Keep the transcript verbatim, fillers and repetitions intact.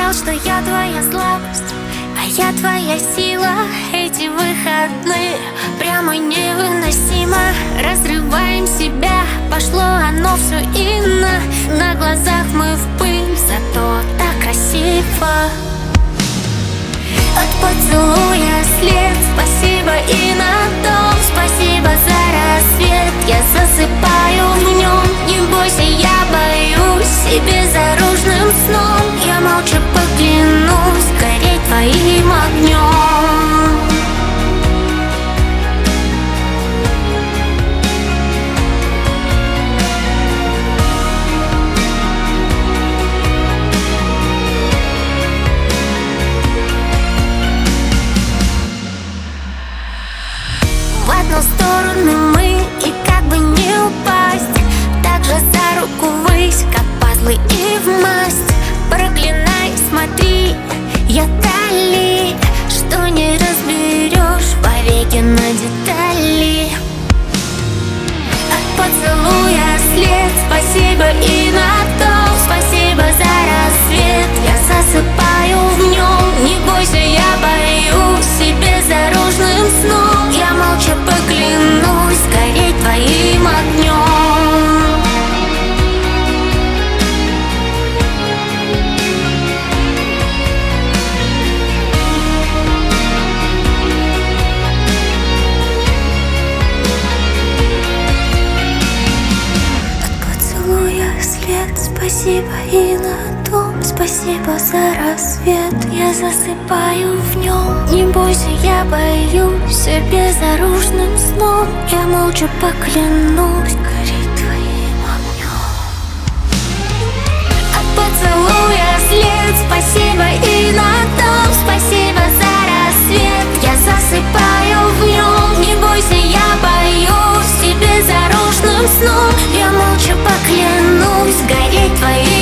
знал, что я твоя слабость, а я твоя сила. Эти выходные прямо невыносимо. Разрываем себя, пошло оно все ино. На глазах мы в пыль, зато так красиво. От поцелуя след, спасибо и на том. Спасибо за рассвет, я засыпаю в нем. Не бойся, я боюсь, и безоружным сном я молча поклянусь гореть твоим огнем. В одну сторону мы, и как бы не упасть, так же за руку ввысь, как пазлы и в масть. Проклинай, смотри, я дали, что не разберешь вовеки на детали. От поцелуя след, спасибо и на том. Спасибо за рассвет, я засыпаю в нем. Не бойся, я боюсь, и безоружным сном я молча поклянусь гореть твоим огнем. След, спасибо и на том. Спасибо за рассвет, я засыпаю в нем. Не бойся, я боюсь, и безоружным сном я молча поклянусь гореть твоим огнем. От поцелуя след, спасибо и на том. Спасибо за рассвет, я засыпаю в нем. Не бойся, я боюсь, и безоружным сном я молча поклянусь гореть твоим